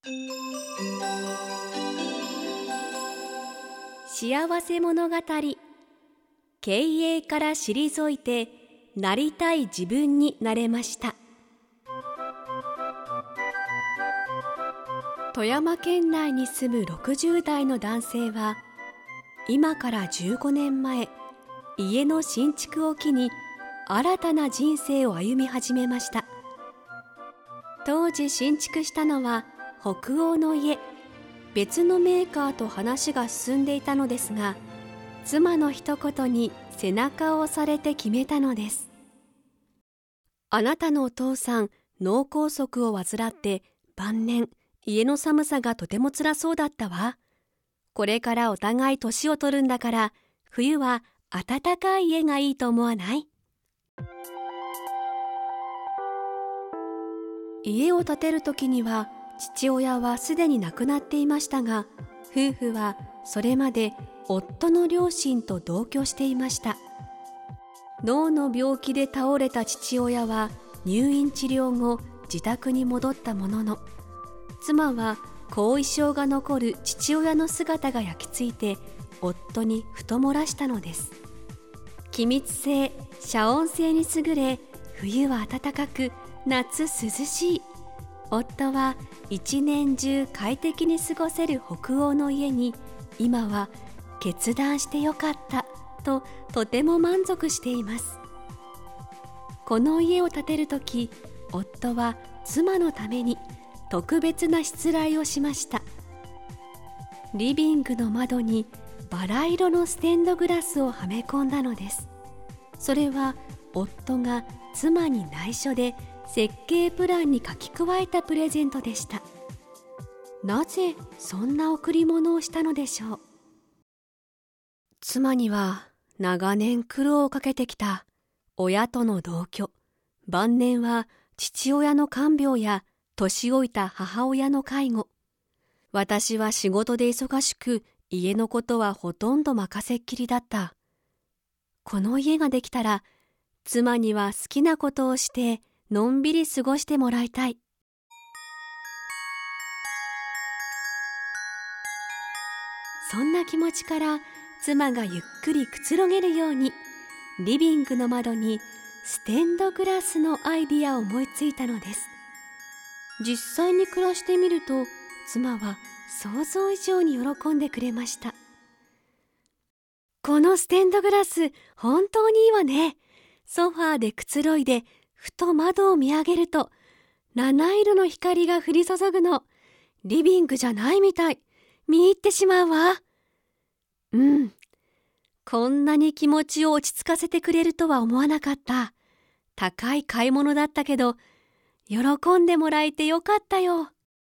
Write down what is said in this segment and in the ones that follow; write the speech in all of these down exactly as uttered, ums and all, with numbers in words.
幸せ物語。経営から退いてなりたい自分になれました。富山県内に住むろくじゅう代の男性は、今からじゅうごねんまえ、家の新築を機に新たな人生を歩み始めました。当時新築したのは北欧の家。別のメーカーと話が進んでいたのですが、妻の一言に背中を押されて決めたのです。あなたのお父さん、脳梗塞を患って晩年、家の寒さがとても辛そうだったわ。これからお互い年を取るんだから、冬は暖かい家がいいと思わない？家を建てるときには、父親はすでに亡くなっていましたが、夫婦はそれまで夫の両親と同居していました。脳の病気で倒れた父親は入院治療後自宅に戻ったものの、妻は後遺症が残る父親の姿が焼き付いて夫にふと漏らしたのです。気密性、遮音性に優れ、冬は暖かく夏涼しい。夫は一年中快適に過ごせる北欧の家に今は決断してよかったととても満足しています。この家を建てるとき、夫は妻のために特別なしつらいをしました。リビングの窓にバラ色のステンドグラスをはめ込んだのです。それは夫が妻に内緒で設計プランに書き加えたプレゼントでした。なぜそんな贈り物をしたのでしょう。妻には長年苦労をかけてきた親との同居、晩年は父親の看病や年老いた母親の介護。私は仕事で忙しく、家のことはほとんど任せっきりだった。この家ができたら、妻には好きなことをしてのんびり過ごしてもらいたい。そんな気持ちから妻がゆっくりくつろげるようにリビングの窓にステンドグラスのアイディアを思いついたのです。実際に暮らしてみると妻は想像以上に喜んでくれました。このステンドグラス本当にいいわね。ソファーでくつろいでふと窓を見上げると七色の光が降り注ぐの。リビングじゃないみたい。見入ってしまうわ。うん。こんなに気持ちを落ち着かせてくれるとは思わなかった。高い買い物だったけど、喜んでもらえてよかったよ。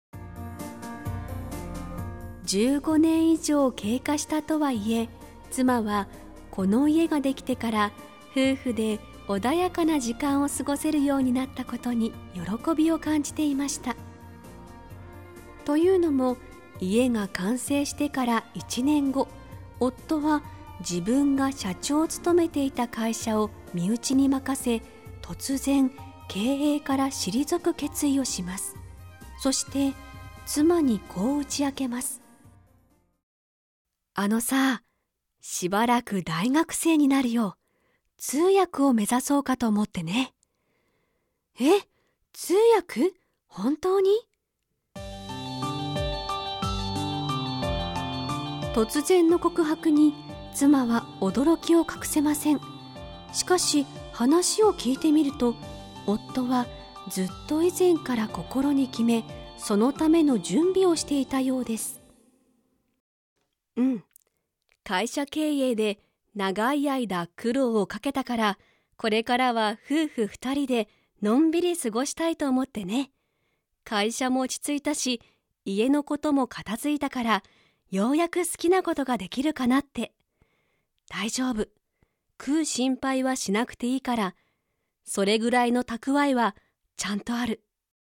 じゅうごねん以上経過したとはいえ、妻はこの家ができてから夫婦で穏やかな時間を過ごせるようになったことに喜びを感じていました。というのも、家が完成してからいちねんご、夫は自分が社長を務めていた会社を身内に任せ、突然経営から退く決意をします。そして妻にこう打ち明けます。あのさ、しばらく大学生になるよ。通訳を目指そうかと思ってね。え、通訳？本当に？突然の告白に妻は驚きを隠せません。しかし話を聞いてみると、夫はずっと以前から心に決め、そのための準備をしていたようです。うん、会社経営で長い間苦労をかけたから、これからは夫婦二人でのんびり過ごしたいと思ってね。会社も落ち着いたし、家のことも片付いたから、ようやく好きなことができるかなって。大丈夫。食う心配はしなくていいから、それぐらいの蓄えはちゃんとある。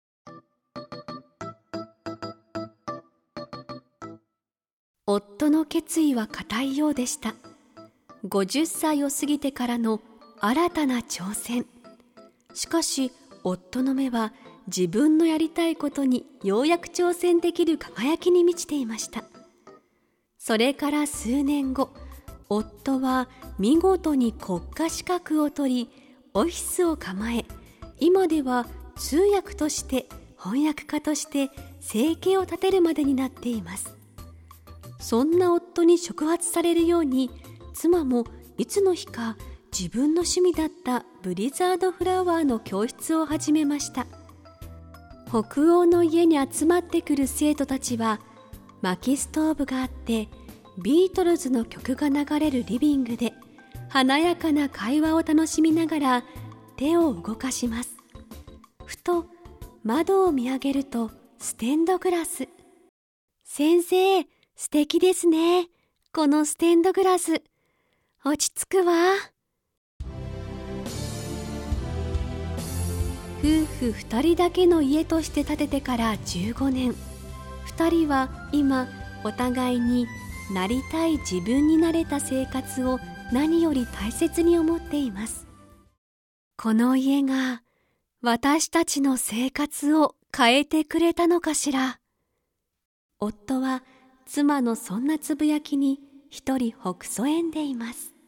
夫の決意は固いようでした。ごじゅっさいを過ぎてからの新たな挑戦。しかし夫の目は自分のやりたいことにようやく挑戦できる輝きに満ちていました。それから数年後、夫は見事に国家資格を取り、オフィスを構え、今では通訳として翻訳家として生計を立てるまでになっています。そんな夫に触発されるように、妻もいつの日か自分の趣味だったブリザードフラワーの教室を始めました。北欧の家に集まってくる生徒たちは、薪ストーブがあってビートルズの曲が流れるリビングで華やかな会話を楽しみながら手を動かします。ふと窓を見上げるとステンドグラス。先生、素敵ですね。このステンドグラス。落ち着くわ。夫婦二人だけの家として建ててからじゅうごねん。二人は今お互いになりたい自分になれた生活を何より大切に思っています。この家が私たちの生活を変えてくれたのかしら。夫は妻のそんなつぶやきに一人ほくそ笑んでいます。